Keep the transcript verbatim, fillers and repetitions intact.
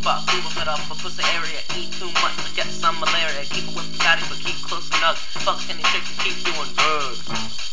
spot, people set up a pussy area. Eat too much to get some malaria. Keep it with the caddy, but keep close enough. Fuck any trick and keep doing drugs.